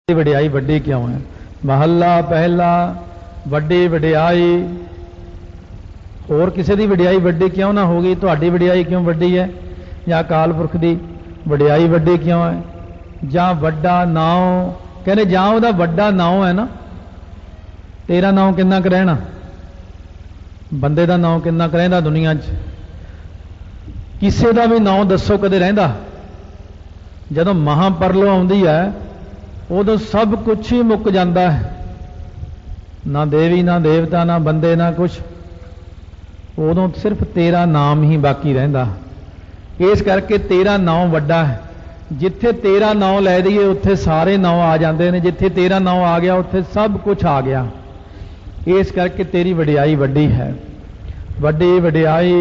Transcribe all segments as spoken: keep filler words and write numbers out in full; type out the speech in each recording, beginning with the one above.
वडियाई वड्डी क्यों है? महला पहला वड्डी वडियाई। होर किसी की वडियाई वड्डी क्यों ना होगी? तुहाडी वडियाई क्यों वड्डी है? या अकाल पुरख की वडियाई वड्डी क्यों है? ਜਾਂ ਵੱਡਾ ਨਾਮ ਕਹਿੰਦੇ ਜਾਂ ਉਹਦਾ ਵੱਡਾ ਨਾਮ ਹੈ ਨਾ, ਤੇਰਾ ਨਾਮ ਕਿੰਨਾ ਕੁ ਰਹਿਣਾ, ਬੰਦੇ ਦਾ ਨਾਮ ਕਿੰਨਾ ਕੁ ਰਹਿੰਦਾ ਦੁਨੀਆ 'ਚ? ਕਿਸੇ ਦਾ ਵੀ ਨਾਮ ਦੱਸੋ ਕਦੇ ਰਹਿੰਦਾ? ਜਦੋਂ ਮਹਾਂਪਰਲੋ ਆਉਂਦੀ ਹੈ ਉਦੋਂ ਸਭ ਕੁਛ ਹੀ ਮੁੱਕ ਜਾਂਦਾ ਹੈ, ਨਾ ਦੇਵੀ ਨਾ ਦੇਵਤਾ ਨਾ ਬੰਦੇ ਨਾ ਕੁਛ, ਉਦੋਂ ਸਿਰਫ ਤੇਰਾ ਨਾਮ ਹੀ ਬਾਕੀ ਰਹਿੰਦਾ। ਇਸ ਕਰਕੇ ਤੇਰਾ ਨਾਮ ਵੱਡਾ ਹੈ। जिथे तेरा नाम लै दईए उत्थे सारे नाम आ जाते हैं, जिथे तेरा नाम आ गया उत्थे सब कुछ आ गया। इस करके तेरी वडियाई वड्डी है। वड्डी वडियाई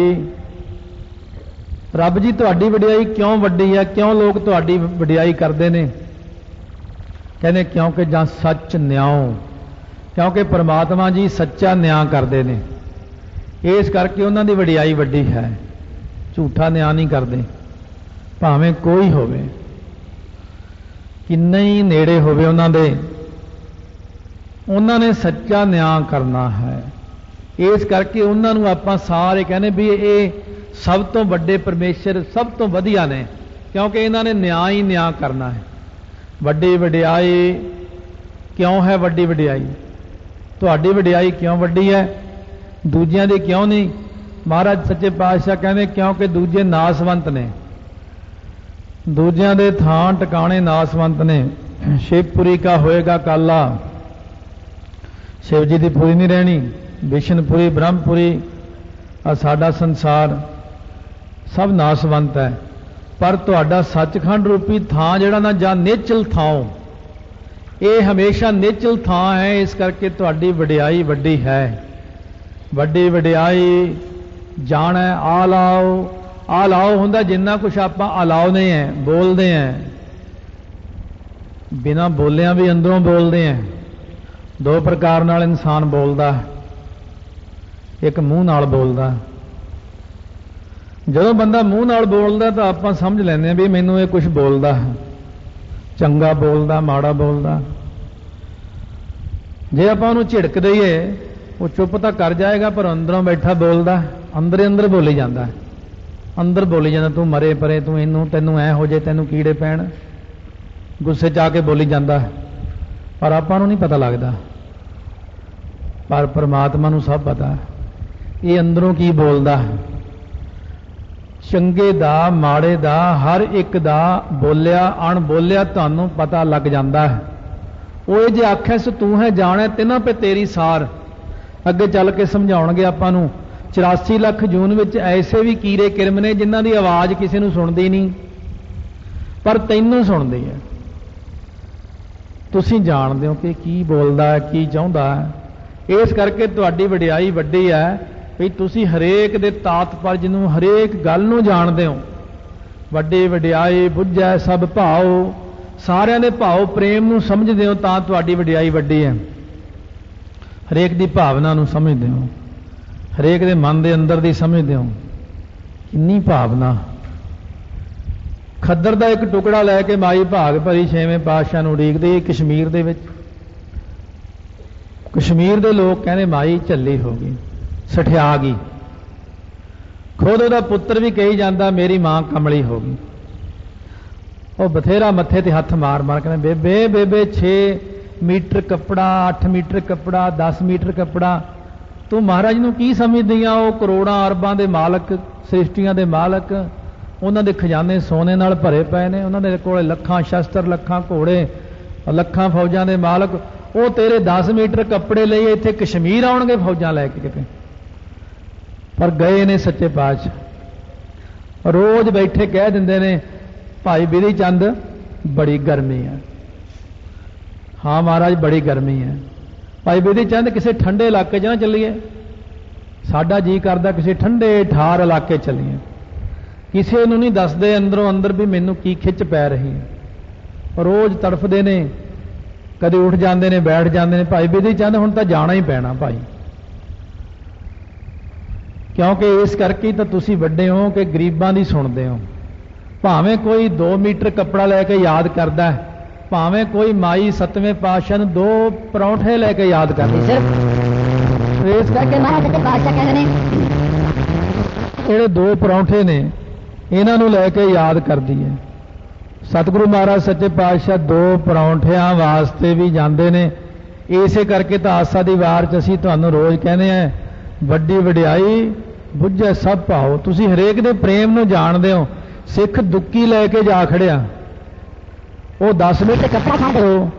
रब जी तुहाडी वडियाई क्यों वड्डी है? क्यों लोग तुहाडी वडियाई करते हैं? कहने क्योंकि जां सच न्याओ, क्योंकि परमात्मा जी सच्चा न्याय करते हैं। इस करके उन्हां दी वडियाई वड्डी है। झूठा न्याय नहीं करते, भावें कोई होवे, किन्ने ही नेड़े होवे उन्हां दे, उन्हां ने सच्चा न्याय करना है। इस करके उन्हां नूं आपां सारे कहने भी ये सब तो वड्डे परमेश्वर सब तो वधिया ने, क्योंकि इन्हां ने न्याय ही न्याय करना है। वड्डी वडियाई क्यों है? वड्डी वडियाई तुहाडी वडियाई क्यों वड्डी है? दूजियां दी क्यों नहीं? महाराज सच्चे पातशाह कहने क्योंकि दूजे नासवंत ने, दूजियां दे थां टिकाणे नासवंत ने। शिवपुरी का होएगा काला, शिव जी की पुरी नहीं रहनी। विष्णुपुरी ब्रह्मपुरी आ साडा संसार सब नासवंत है, पर तुहाडा सचखंड रूपी थां जिहड़ा ना जां निचल थां, ये हमेशा निचल थां है। इस करके तुहाडी वडियाई वड्डी है। वड्डी वडियाई जाने आ लाओ, आ लाओ हुंदा जिन्ना कुछ आप अलाउने हैं, बोलते हैं, बिना बोलिया भी अंदरों बोलते हैं। दो प्रकार नाल इंसान बोलता, एक मूँह नाल बोलता। जदों बंदा मूँह नाल बोलता तो आप समझ लेंगे भी मैनू ये कुछ बोलता है, चंगा बोलता माड़ा बोलता। जे आप उन्होंने झिड़क दईए वो चुप तो कर जाएगा, पर अंदरों बैठा बोलता, अंदर अंदर बोली जाता है, अंदर बोली जाता तू मरे परे, तू इनू तेनू ऐ हो जाए, तेनू कीड़े पैण, गुस्से च आके बोली जाता है, पर आपां नूं नहीं पता लगता। पर परमात्मा नूं सब पता है ये अंदरों की बोलता है। चंगे दा माड़े दा हर एक दा बोलिया अणबोलिया तुहानूं पता लग जाता है। वो जे आखे सो तू है जाने तिन्हां पे तेरी सार, अगे चल के समझाउणगे आपां नूं। चौरासी लख जून विच ऐसे भी कीड़े किरम ने जिन्हां दी आवाज़ किसी नूं सुणदी नहीं, पर तैनूं सुणदी है। तुसीं जाणदे हो कि की बोलदा है, की चाहुंदा है। इस करके तुहाडी वडियाई वड्डी है भी तुसीं हरेक दे तात्पर्य नूं, हरेक गल नूं जाणदे हो। वड्डी वडियाई बुझै सब भाओ, सारिआं दे भाव प्रेम नूं समझदे हो, तां तुहाडी वडियाई वड्डी है। हरेक दी भावना नूं समझदे हो, हरेक दे मन दे अंदर दी समझदे हो। किन्नी भावना। खद्दर दा एक टुकड़ा लैके माई भाग भरी छेवें पातशाह नूं उड़ीकदी कश्मीर दे विच। कश्मीर दे लोग कहने माई झल्ली हो गई, सठिया गई। खुद उहदा पुत्र भी कही जाता मेरी मां कमली हो गई। वो बथेरा मत्थे ते हथ मार मार कहने बेबे बेबे छे मीटर कपड़ा, अठ मीटर कपड़ा, दस मीटर कपड़ा, तू महाराज नूं की समझदी आ? वो करोड़ां अरबां दे मालक, सृष्टियां दे मालक, उन्हां दे खजाने सोने नाल भरे पए ने, उन्हां दे कोले लखां शस्त्र, लखां घोड़े, लखां फौजां दे मालक। वो तेरे दस मीटर कपड़े लई इत्थे कश्मीर आउणगे फौजां लैके किते? पर गए ने सच्चे पातशाह, रोज बैठे कह दिंदे ने भाई बिधि चंद बड़ी गर्मी है। हाँ महाराज बड़ी गर्मी है। भाई बिधि चंद किसी ठंडे इलाके च ना चलीए, साडा जी करदा किसी ठंडे ठार इलाके चलीए। किसी नूं नहीं दसदे अंदरों अंदर भी मैनू की खिच पै रही है। रोज तड़फदे ने, कदे उठ जाते ने बैठ जाते ने। भाई बिधि चंद हुण तां जाना ही पैना भाई, क्योंकि इस करके तो तुसी वड्डे हो कि गरीबां दी सुणदे हो। भावें कोई दो मीटर कपड़ा लैके याद करदा है ਭਾਵੇਂ ਕੋਈ ਮਾਈ ਸਤਵੇਂ ਪਾਤਸ਼ਾਹ ਨੂੰ ਦੋ ਪਰੌਂਠੇ ਲੈ ਕੇ ਯਾਦ ਕਰਦੀ ਸਿਰਫ ਇਸ ਕਰਕੇ ਮਹਾਰਾਜ ਸੱਚੇ ਪਾਤਸ਼ਾਹ ਕਹਿੰਦੇ ਨੇ ਜਿਹੜੇ ਦੋ ਪਰੌਂਠੇ ਨੇ ਇਹਨਾਂ ਨੂੰ ਲੈ ਕੇ ਯਾਦ ਕਰਦੀ ਹੈ। ਸਤਿਗੁਰੂ ਮਹਾਰਾਜ ਸੱਚੇ ਪਾਤਸ਼ਾਹ ਦੋ ਪਰੌਂਠਿਆਂ ਵਾਸਤੇ ਵੀ ਜਾਂਦੇ ਨੇ। ਇਸੇ ਕਰਕੇ ਤਾਂ ਆਸਾ ਦੀ ਵਾਰ 'ਚ ਅਸੀਂ ਤੁਹਾਨੂੰ ਰੋਜ਼ ਕਹਿੰਦੇ ਆ ਵੱਡੀ ਵਡਿਆਈ ਬੁੱਝੇ ਸਭ ਭਾਓ। ਤੁਸੀਂ ਹਰੇਕ ਦੇ ਪ੍ਰੇਮ ਨੂੰ ਜਾਣਦੇ ਹੋ। ਸਿੱਖ ਦੁੱਕੀ ਲੈ ਕੇ ਜਾ ਖੜਿਆ, ਉਹ ਦਸ ਮਿੰਟ ਕੱਪੜਾ ਛੱਡ ਦਿਓ,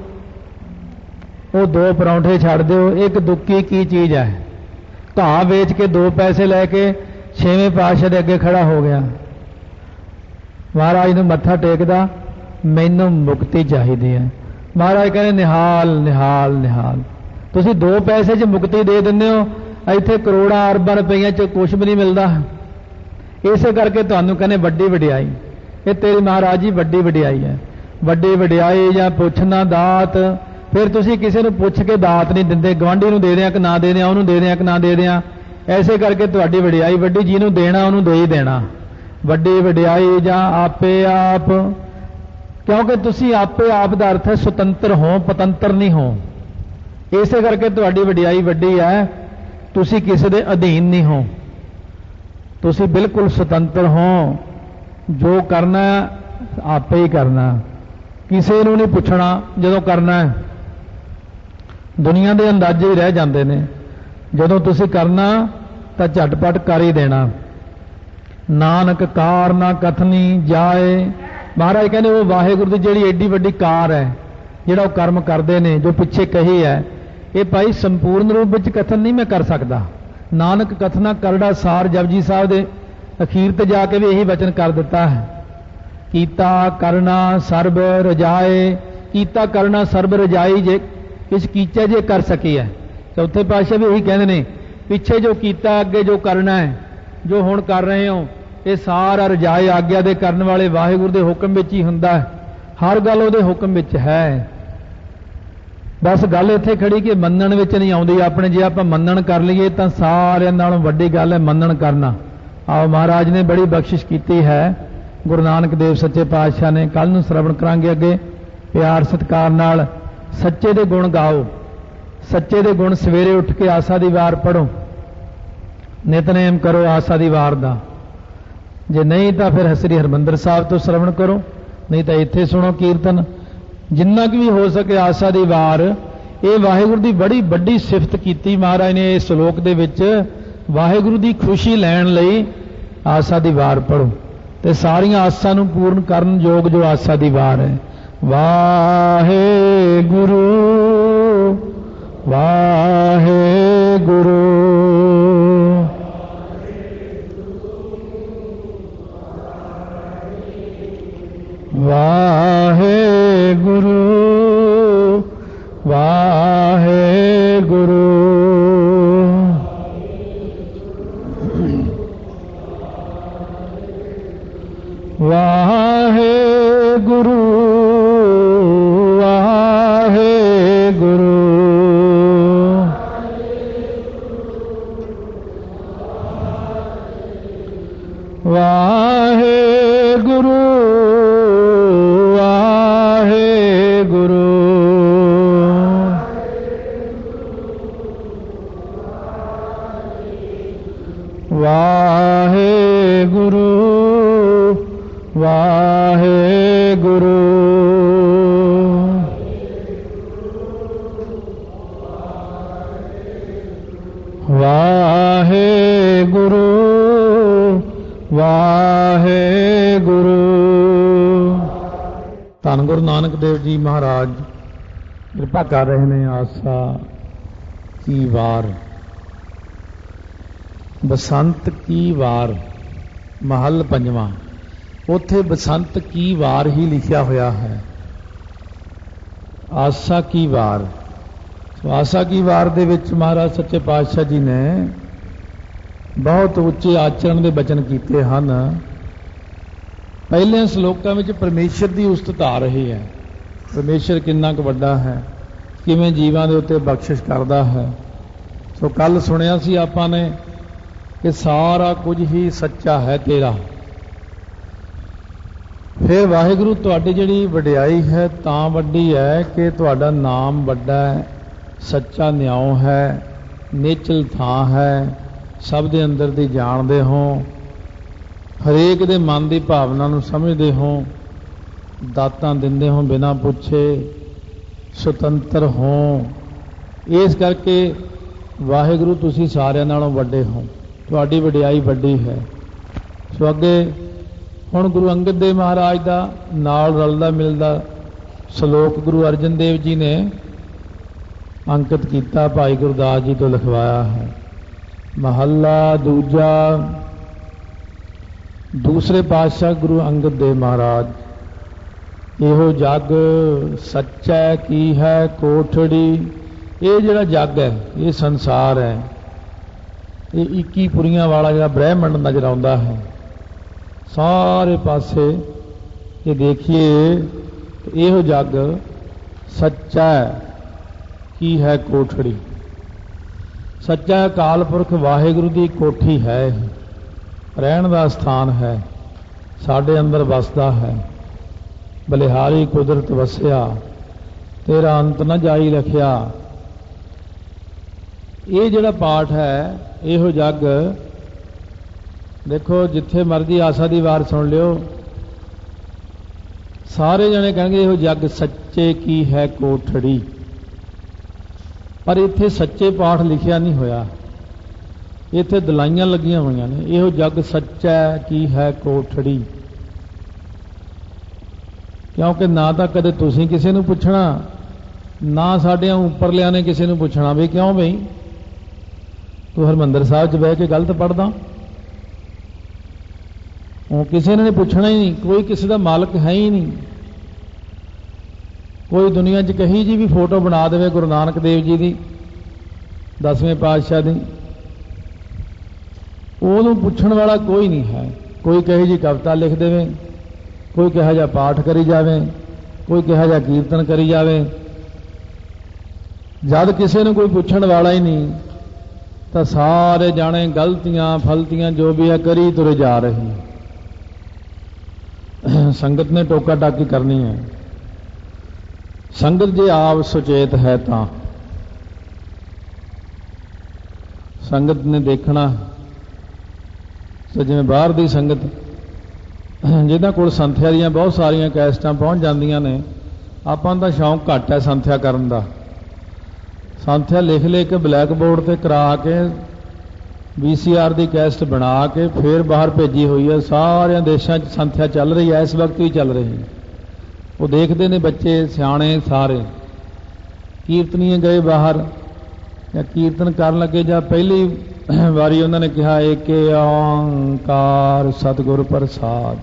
ਉਹ ਦੋ ਪਰੌਂਠੇ ਛੱਡ ਦਿਓ। ਇੱਕ ਦੁੱਕੀ ਕੀ ਚੀਜ਼ ਹੈ? ਘਾਹ ਵੇਚ ਕੇ ਦੋ ਪੈਸੇ ਲੈ ਕੇ ਛੇਵੇਂ ਪਾਤਸ਼ਾਹ ਦੇ ਅੱਗੇ ਖੜਾ ਹੋ ਗਿਆ। ਮਹਾਰਾਜ ਨੂੰ ਮੱਥਾ ਟੇਕਦਾ, ਮੈਨੂੰ ਮੁਕਤੀ ਚਾਹੀਦੀ ਹੈ। ਮਹਾਰਾਜ ਕਹਿੰਦੇ ਨਿਹਾਲ ਨਿਹਾਲ ਨਿਹਾਲ। ਤੁਸੀਂ ਦੋ ਪੈਸੇ 'ਚ ਮੁਕਤੀ ਦੇ ਦਿੰਦੇ ਹੋ, ਇੱਥੇ ਕਰੋੜਾਂ ਅਰਬਾਂ ਰੁਪਈਆਂ 'ਚ ਕੁਛ ਵੀ ਨਹੀਂ ਮਿਲਦਾ। ਇਸੇ ਕਰਕੇ ਤੁਹਾਨੂੰ ਕਹਿੰਦੇ ਵੱਡੀ ਵਡਿਆਈ। ਇਹ ਤੇਰੀ ਮਹਾਰਾਜ ਜੀ ਵੱਡੀ ਵਡਿਆਈ ਹੈ। ਵੱਡੀ ਵਡਿਆਈ ਜਾਂ ਪੁੱਛਣਾ ਦਾਤ। ਫਿਰ ਤੁਸੀਂ ਕਿਸੇ ਨੂੰ ਪੁੱਛ ਕੇ ਦਾਤ ਨਹੀਂ ਦਿੰਦੇ, ਗਵਾਂਢੀ ਨੂੰ ਦੇ ਦਿਆਂ ਕਿ ਨਾ ਦੇ ਦਿਆਂ, ਉਹਨੂੰ ਦੇ ਦਿਆਂ ਕਿ ਨਾ ਦੇ ਦਿਆਂ। ਐਸੇ ਕਰਕੇ ਤੁਹਾਡੀ ਵਡਿਆਈ ਵੱਡੀ, ਜਿਹਨੂੰ ਦੇਣਾ ਉਹਨੂੰ ਦੇ ਹੀ ਦੇਣਾ। ਵੱਡੀ ਵਡਿਆਈ ਜਾਂ ਆਪੇ ਆਪ, ਕਿਉਂਕਿ ਤੁਸੀਂ ਆਪੇ ਆਪ ਦਾ ਅਰਥ ਹੈ ਸੁਤੰਤਰ ਹੋ, ਪਤੰਤਰ ਨਹੀਂ ਹੋ। ਇਸੇ ਕਰਕੇ ਤੁਹਾਡੀ ਵਡਿਆਈ ਵੱਡੀ ਹੈ। ਤੁਸੀਂ ਕਿਸੇ ਦੇ ਅਧੀਨ ਨਹੀਂ ਹੋ, ਤੁਸੀਂ ਬਿਲਕੁਲ ਸੁਤੰਤਰ ਹੋ। ਜੋ ਕਰਨਾ ਆਪੇ ਹੀ ਕਰਨਾ, ਕਿਸੇ ਨੂੰ ਨਹੀਂ ਪੁੱਛਣਾ। ਜਦੋਂ ਕਰਨਾ ਹੈ ਦੁਨੀਆ ਦੇ ਅੰਦਾਜ਼ੇ ਹੀ ਰਹਿ ਜਾਂਦੇ ਨੇ, ਜਦੋਂ ਤੁਸੀਂ ਕਰਨਾ ਤਾਂ ਝਟਪਟ ਕਰ ਹੀ ਦੇਣਾ। ਨਾਨਕ ਕਾਰ ਨਾ ਕਥਨੀ ਜਾਏ। ਮਹਾਰਾਜ ਕਹਿੰਦੇ ਉਹ ਵਾਹਿਗੁਰੂ ਦੀ ਜਿਹੜੀ ਏਡੀ ਵੱਡੀ ਕਾਰ ਹੈ, ਜਿਹੜਾ ਉਹ ਕਰਮ ਕਰਦੇ ਨੇ, ਜੋ ਪਿੱਛੇ ਕਹੀ ਹੈ, ਇਹ ਭਾਈ ਸੰਪੂਰਨ ਰੂਪ ਵਿੱਚ ਕਥਨ ਨਹੀਂ ਮੈਂ ਕਰ ਸਕਦਾ। ਨਾਨਕ ਕਥਨਾ ਕਰੜਾ ਸਾਰ ਜਪਜੀ ਸਾਹਿਬ ਦੇ ਅਖੀਰ ਤੇ ਜਾ ਕੇ ਵੀ ਇਹੀ ਵਚਨ ਕਰ ਦਿੱਤਾ ਹੈ, ਕੀਤਾ ਕਰਨਾ ਸਰਬ ਰਜਾਏ। ਕੀਤਾ ਕਰਨਾ ਸਰਬ ਰਜਾਈ, ਜੇ ਇਸ ਕੀਚਾ ਜੇ ਕਰ ਸਕੀ ਹੈ। ਚੌਥੇ ਪਾਤਸ਼ਾਹ ਵੀ ਇਹੀ ਕਹਿੰਦੇ ਨੇ, ਪਿੱਛੇ ਜੋ ਕੀਤਾ ਅੱਗੇ ਜੋ ਕਰਨਾ ਹੈ, ਜੋ ਹੁਣ ਕਰ ਰਹੇ ਹੋ, ਇਹ ਸਾਰਾ ਰਜਾਏ ਆਗਿਆ ਦੇ ਕਰਨ ਵਾਲੇ ਵਾਹਿਗੁਰੂ ਦੇ ਹੁਕਮ ਵਿੱਚ ਹੀ ਹੁੰਦਾ ਹੈ। ਹਰ ਗੱਲ ਉਹਦੇ ਹੁਕਮ ਵਿੱਚ ਹੈ। ਬਸ ਗੱਲ ਇੱਥੇ ਖੜੀ ਕਿ ਮੰਨਣ ਵਿੱਚ ਨਹੀਂ ਆਉਂਦੀ ਆਪਣੇ। ਜੇ ਆਪਾਂ ਮੰਨਣ ਕਰ ਲਈਏ ਤਾਂ ਸਾਰਿਆਂ ਨਾਲੋਂ ਵੱਡੀ ਗੱਲ ਹੈ ਮੰਨਣ ਕਰਨਾ। ਆਓ ਮਹਾਰਾਜ ਨੇ ਬੜੀ ਬਖਸ਼ਿਸ਼ ਕੀਤੀ ਹੈ, ਗੁਰੂ ਨਾਨਕ ਦੇਵ ਸੱਚੇ ਪਾਤਸ਼ਾਹ ਨੇ। ਕੱਲ ਨੂੰ ਸ਼ਰਵਣ ਕਰਾਂਗੇ ਅੱਗੇ। ਪਿਆਰ ਸਤਿਕਾਰ ਨਾਲ ਸੱਚੇ ਦੇ ਗੁਣ ਗਾਓ, ਸੱਚੇ ਦੇ ਗੁਣ ਸਵੇਰੇ ਉੱਠ ਕੇ ਆਸਾ ਦੀ ਵਾਰ ਪੜੋ, ਨਿਤਨੇਮ ਕਰੋ ਆਸਾ ਦੀ ਵਾਰ ਦਾ। ਜੇ ਨਹੀਂ ਤਾਂ ਫਿਰ ਸ੍ਰੀ ਹਰਿਮੰਦਰ ਸਾਹਿਬ ਤੋਂ ਸ਼ਰਵਣ ਕਰੋ, ਨਹੀਂ ਤਾਂ ਇੱਥੇ ਸੁਣੋ ਕੀਰਤਨ। ਜਿੰਨਾ ਕੁ ਵੀ ਹੋ ਸਕੇ ਆਸਾ ਦੀ ਵਾਰ। ਇਹ ਵਾਹਿਗੁਰੂ ਦੀ ਬੜੀ ਵੱਡੀ ਸਿਫਤ ਕੀਤੀ ਮਹਾਰਾਜ ਨੇ ਇਸ ਸ਼ਲੋਕ ਦੇ ਵਿੱਚ। ਵਾਹਿਗੁਰੂ ਦੀ ਖੁਸ਼ੀ ਲੈਣ ਲਈ ਆਸਾ ਦੀ ਵਾਰ ਪੜੋ ਤੇ ਸਾਰੀਆਂ ਆਸਾਂ ਨੂੰ ਪੂਰਨ ਕਰਨ ਯੋਗ ਜੋ ਆਸਾ ਦੀ ਵਾਰ ਹੈ। ਵਾਹਿਗੁਰੂ ਵਾਹਿਗੁਰੂ ਵਾਹਿਗੁਰੂ ਵਾਹਿਗੁਰੂ ਵਾਹਿਗੁਰੂ ਵਾਹਿਗੁਰੂ ਵਾਹਿਗੁਰੂ ਵਾਹਿਗੁਰੂ ਵਾਹਿਗੁਰੂ ਵਾਹਿਗੁਰੂ ਵਾਹਿਗੁਰੂ ਵਾਹਿਗੁਰੂ। ਧੰਨ ਗੁਰੂ ਨਾਨਕ ਦੇਵ ਜੀ ਮਹਾਰਾਜ ਕਿਰਪਾ ਕਰ ਰਹੇ ਨੇ। ਆਸਾ ਕੀ ਵਾਰ, ਬਸੰਤ ਕੀ ਵਾਰ, ਮਹੱਲ ਪੰਜਵਾਂ। ਉੱਥੇ ਬਸੰਤ ਕੀ ਵਾਰ ਹੀ ਲਿਖਿਆ ਹੋਇਆ ਹੈ, ਆਸਾ ਕੀ ਵਾਰ। ਆਸਾ ਕੀ ਵਾਰ ਦੇ ਵਿੱਚ ਮਹਾਰਾਜ ਸੱਚੇ ਪਾਤਸ਼ਾਹ ਜੀ ਨੇ ਬਹੁਤ ਉੱਚੇ ਆਚਰਣ ਦੇ ਬਚਨ ਕੀਤੇ ਹਨ। ਪਹਿਲੇ ਸ਼ਲੋਕਾਂ ਵਿੱਚ ਪਰਮੇਸ਼ਰ ਦੀ ਉਸਤਤ ਆ ਰਹੀ ਹੈ। ਪਰਮੇਸ਼ਰ ਕਿੰਨਾ ਕੁ ਵੱਡਾ ਹੈ, ਕਿਵੇਂ ਜੀਵਾਂ ਦੇ ਉੱਤੇ ਬਖਸ਼ਿਸ਼ ਕਰਦਾ ਹੈ। ਸੋ ਕੱਲ ਸੁਣਿਆ ਸੀ ਆਪਾਂ ਨੇ ਕਿ ਸਾਰਾ ਕੁਝ ਹੀ ਸੱਚਾ ਹੈ ਤੇਰਾ। फिर वाहिगुरु तुहाडी जिहड़ी वडियाई है तां वड्डी है कि तुहाडा नाम वड्डा है, सच्चा न्याओ है, नेचल थां है, सब दे अंदर दी जाणदे हो, हरेक दे मन दी भावना नूं समझदे हो, दातां दिंदे हो बिना पुछे, सुतंत्र हो। इस करके वाहिगुरु तुसीं सारिਆਂ नालों वड्डे हो, तुहाडी वडियाई वड्डी है। सो अगे हुण गुरु अंगद देव महाराज का नाल रलदा मिलदा सलोक गुरु अर्जन देव जी ने अंकित किया, भाई गुरदास जी तो लिखवाया है। महला दूजा, दूसरे पातशाह गुरु अंगद देव महाराज, इहो जग सच्चा की है कोठड़ी। ये जिहड़ा जग है, ये संसार है, ये इक्की पुरियां वाला जिहड़ा ब्रह्मंड नजर आउंदा है, सारे पासे ये देखिए तो यह जग सच्चा की है कोठड़ी। सच्चा अकाल पुरख वाहिगुरु की कोठी है, रहन का स्थान है, साडे अंदर वसदा है। बलिहारी कुदरत वसिया, तेरा अंत न जाई रखिया। ये जिहड़ा पाठ है, यह जग देखो जिथे मर्जी आशा की वार सुन लियो, सारे जने कहेंगे यह जग सच्चे की है कोठड़ी। पर इत्थे सच्चे पाठ लिखिया नहीं होया, इत्थे दलाइयां लगियां हुई ने। यह जग सच्चा की है कोठड़ी, क्योंकि ना तो कदे तुसीं किसी नूं पुछना, ना साडियां उपरलियां ने किसी नूं पुछना भी क्यों बई तू हरमंदर साहब च बह के गलत पढ़दा। वो किसी ने पूछना ही नहीं, कोई किसी का मालक है ही नहीं। कोई दुनिया च कही जी भी फोटो बना दे गुरु नानक देव जी की दसवें पातशाह की, उन्होंने पूछण वाला कोई नहीं है। कोई कहे जी कविता लिख दे, कोई कहा जा पाठ करी जावे, कोई कहा जा कीर्तन करी जावे। जब किसी ने कोई पूछण वाला ही नहीं तो सारे जाने गलतियां फलतियां जो भी है करी तुरे जा रहे हैं। संगत ने टोका टाकी करनी है। संगत जे आप सुचेत है तो संगत ने देखना। तो जिवें बाहर दी संगत जिन्हां कोल संथਿਆ ਦੀਆਂ बहुत सारियां कैसटां पहुंच जांदियां ने, आपां दा शौक घट है संथਿਆ करन दा। संथਿਆ लिख ले के ब्लैक बोर्ड ते करा के वी सी आर की कैसट बना के फिर बाहर भेजी हुई है। सारे देशों संथਿਆ चल रही है, इस वक्त भी चल रही है। वो देखते हैं बच्चे सियाणे सारे। कीर्तनीय गए बाहर या कीर्तन कर लगे, या पहली वारी उन्होंने कहा एक ओंकार सतगुर प्रसाद।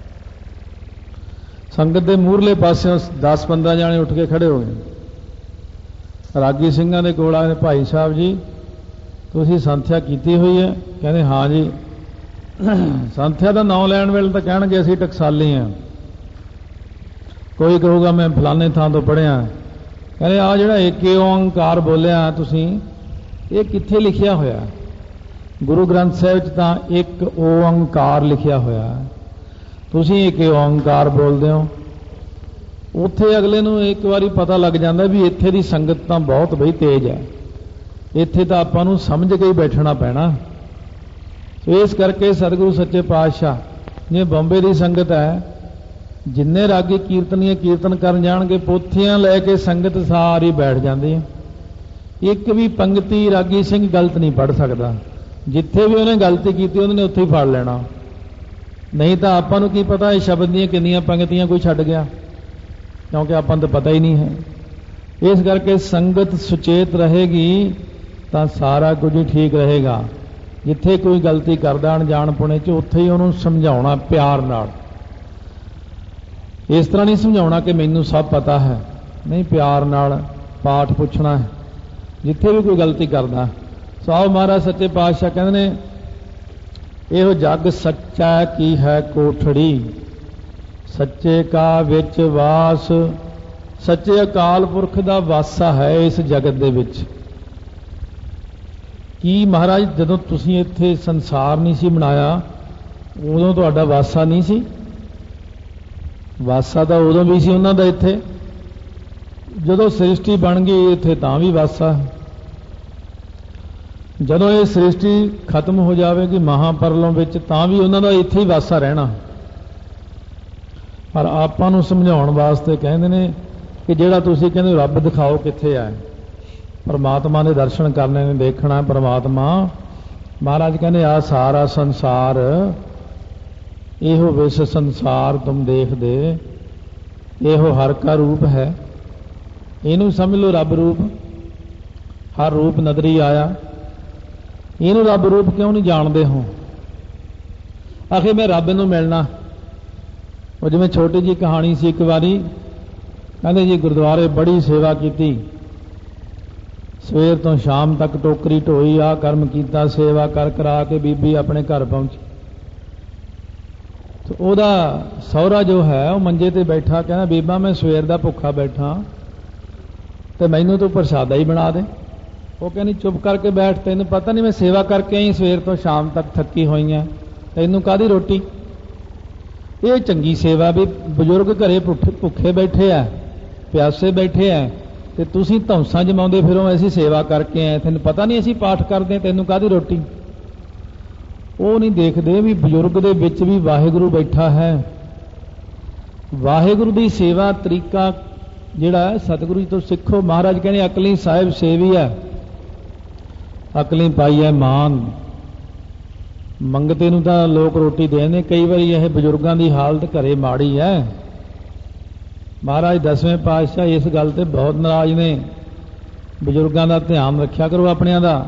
संगत के मूरले पासों दस पंद्रह जाने उठ के खड़े हो गए। रागी सिंघां दे कोल आए, भाई साहब जी तुसीं संथਿਆ कीती हुई है? कहते हाँ जी। संथਿਆ का नाम लैण वेले तो कहणगे असीं टकसाली हैं। कोई कहूगा मैं फलाने थां तो पढ़िया। कहते आ जिहड़ा एक ओंकार बोलिया तुसीं, ये कित्थे लिखिया होया? गुरु ग्रंथ साहिब च तां एक ओंकार लिखिया होया, तुसीं एक ओंकार बोलदे हो। उत्थे अगले नूं एक बारी पता लग जाता भी इत्थे दी संगत तां बहुत बई तेज है, इत्थे तां आपां नूं समझ के ही बैठना पैना। तो इस करके सतगुरु सच्चे पातशाह जिवें बंबे की संगत है, जिन्ने रागी कीर्तनीय कीर्तन कर जाणगे, पोथियां लैके संगत सारी बैठ जाती है। एक भी पंक्ति रागी सिंह गलत नहीं पढ़ सकता। जिथे भी उन्हें गलती की उन्होंने उत्थे ही फड़ लेना। नहीं तो आपां नूं की पता है शब्द दीयां कितनियां पंक्तियां कोई छड्ड गया, क्योंकि आपां तो पता ही नहीं है। इस करके संगत सुचेत रहेगी तो सारा कुछ ही ठीक रहेगा। जिथे कोई गलती करदा अणजाणपुणे च, उत्थे ही उन्होंने समझाउणा प्यार नाल। इस तरह नहीं समझाउणा कि मैनूं सब पता है, नहीं, प्यार नाल पाठ पुछना है जिथे भी कोई गलती करदा। साहब महाराज सच्चे पातशाह कहंदे ने, इहो जग सच्चा की है कोठड़ी, सच्चे का विच वास। सच्चे अकाल पुरख दा वासा है इस जगत दे विच। कि महाराज जदों तुसीं इत्थे संसार नहीं सी बनाया, उदों तुहाडा वासा नहीं सी? ਵਾਸਾ ਤਾਂ ਉਦੋਂ ਵੀ ਸੀ ਉਹਨਾਂ ਦਾ ਇੱਥੇ, ਜਦੋਂ ਸ੍ਰਿਸ਼ਟੀ ਬਣ ਗਈ ਇੱਥੇ ਤਾਂ ਵੀ ਵਾਸਾ। ਜਦੋਂ ਇਹ ਸ੍ਰਿਸ਼ਟੀ ਖਤਮ ਹੋ ਜਾਵੇਗੀ ਮਹਾਪਰਲੋਂ ਵਿੱਚ ਤਾਂ ਵੀ ਉਹਨਾਂ ਦਾ ਇੱਥੇ ਹੀ ਵਾਸਾ ਰਹਿਣਾ। ਪਰ ਆਪਾਂ ਨੂੰ ਸਮਝਾਉਣ ਵਾਸਤੇ ਕਹਿੰਦੇ ਨੇ ਕਿ ਜਿਹੜਾ ਤੁਸੀਂ ਕਹਿੰਦੇ ਰੱਬ ਦਿਖਾਓ ਕਿੱਥੇ ਆ, ਪਰਮਾਤਮਾ ਦੇ ਦਰਸ਼ਨ ਕਰਨੇ ਨੇ, ਦੇਖਣਾ ਪਰਮਾਤਮਾ। ਮਹਾਰਾਜ ਕਹਿੰਦੇ ਆ ਸਾਰਾ ਸੰਸਾਰ ਇਹੋ ਵਿਸ਼ ਸੰਸਾਰ ਤੁਮ ਦੇਖਦੇ, ਇਹੋ ਹਰ ਕਾ ਰੂਪ ਹੈ। ਇਹਨੂੰ ਸਮਝ ਲਓ ਰੱਬ ਰੂਪ, ਹਰ ਰੂਪ ਨਦਰੀ ਆਇਆ। ਇਹਨੂੰ ਰੱਬ ਰੂਪ ਕਿਉਂ ਨਹੀਂ ਜਾਣਦੇ ਹੋ? ਆਖੇ ਮੈਂ ਰੱਬ ਨੂੰ ਮਿਲਣਾ। ਉਹ ਜਿਵੇਂ ਛੋਟੀ ਜਿਹੀ ਕਹਾਣੀ ਸੀ, ਇੱਕ ਵਾਰੀ ਕਹਿੰਦੇ ਜੀ ਗੁਰਦੁਆਰੇ ਬੜੀ ਸੇਵਾ ਕੀਤੀ, ਸਵੇਰ ਤੋਂ ਸ਼ਾਮ ਤੱਕ ਟੋਕਰੀ ਢੋਈ, ਆ ਕਰਮ ਕੀਤਾ, ਸੇਵਾ ਕਰ ਕਰਾ ਕੇ ਬੀਬੀ ਆਪਣੇ ਘਰ ਪਹੁੰਚੀ। ਤੇ ਉਹਦਾ ਸਹੁਰਾ ਜੋ ਹੈ ਉਹ ਮੰਜੇ ਤੇ ਬੈਠਾ, ਕਹਿੰਦਾ ਬੀਬਾ ਮੈਂ ਸਵੇਰ ਦਾ ਭੁੱਖਾ ਬੈਠਾ ਤੇ ਮੈਨੂੰ ਤੂੰ ਪ੍ਰਸ਼ਾਦਾ ਹੀ ਬਣਾ ਦੇ। ਉਹ ਕਹਿੰਦੀ ਚੁੱਪ ਕਰਕੇ ਬੈਠ, ਤੈਨੂੰ ਪਤਾ ਨਹੀਂ ਮੈਂ ਸੇਵਾ ਕਰਕੇ ਆਈ ਸਵੇਰ ਤੋਂ ਸ਼ਾਮ ਤੱਕ ਥੱਕੀ ਹੋਈ ਆ, ਤੈਨੂੰ ਕਾਹਦੀ ਰੋਟੀ? ਇਹ ਚੰਗੀ ਸੇਵਾ ਵੀ ਬਜ਼ੁਰਗ ਘਰੇ ਭੁੱਖੇ ਬੈਠੇ ਆ, ਪਿਆਸੇ ਬੈਠੇ ਆ, ਤੇ ਤੁਸੀਂ ਧੌਂਸਾਂ ਜਮਾਉਂਦੇ ਫਿਰੋ ਅਸੀਂ ਸੇਵਾ ਕਰਕੇ ਆਏ, ਤੈਨੂੰ ਪਤਾ ਨਹੀਂ ਅਸੀਂ ਪਾਠ ਕਰਦੇ, ਤੈਨੂੰ ਕਾਹਦੀ ਰੋਟੀ? ਉਹ ਨਹੀਂ ਦੇਖਦੇ ਵੀ ਬਜ਼ੁਰਗ ਦੇ ਵਿੱਚ ਵੀ ਵਾਹਿਗੁਰੂ ਬੈਠਾ ਹੈ। ਵਾਹਿਗੁਰੂ ਦੀ ਸੇਵਾ ਤਰੀਕਾ ਜਿਹੜਾ ਹੈ ਸਤਿਗੁਰੂ ਜੀ ਤੋਂ ਸਿੱਖੋ। ਮਹਾਰਾਜ ਕਹਿੰਦੇ ਅਕਲੀ ਸਾਹਿਬ ਸੇਵੀ ਹੈ, ਅਕਲੀ ਪਾਈ ਹੈ ਮਾਨ। ਮੰਗਤੇ ਨੂੰ ਤਾਂ ਲੋਕ ਰੋਟੀ ਦੇਣੇ, ਕਈ ਵਾਰੀ ਇਹ ਬਜ਼ੁਰਗਾਂ ਦੀ ਹਾਲਤ ਘਰੇ ਮਾੜੀ ਹੈ। ਮਹਾਰਾਜ ਦਸਵੇਂ ਪਾਤਸ਼ਾਹ ਇਸ ਗੱਲ ਤੇ ਬਹੁਤ ਨਾਰਾਜ਼ ਨੇ। ਬਜ਼ੁਰਗਾਂ ਦਾ ਧਿਆਨ ਰੱਖਿਆ ਕਰੋ ਆਪਣਿਆਂ ਦਾ।